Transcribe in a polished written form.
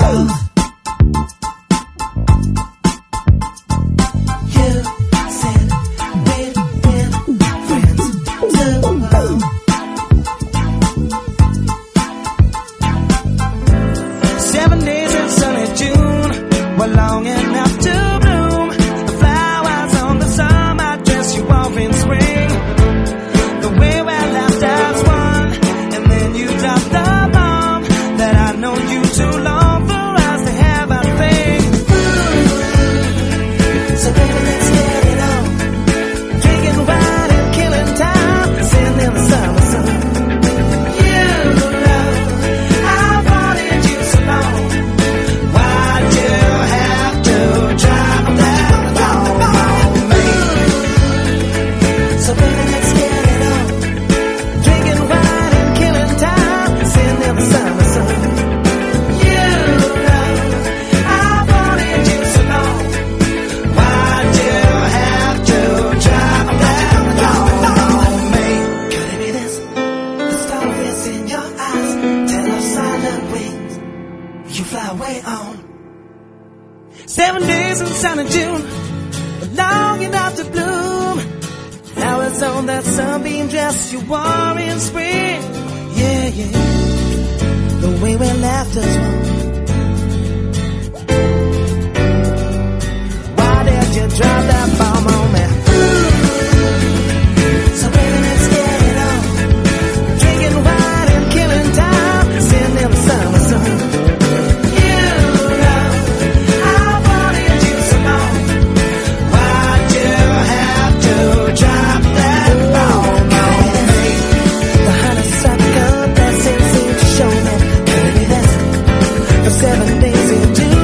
You fly away on 7 days in sunny June, long enough to bloom. Flowers on that sunbeam dress you wore in spring. Yeah, yeah, the way we left us home. Why did you drop that bomb on me? So baby, let's get it on. Drinking wine and killing time, sitting in the summer sun. For 7 days in June.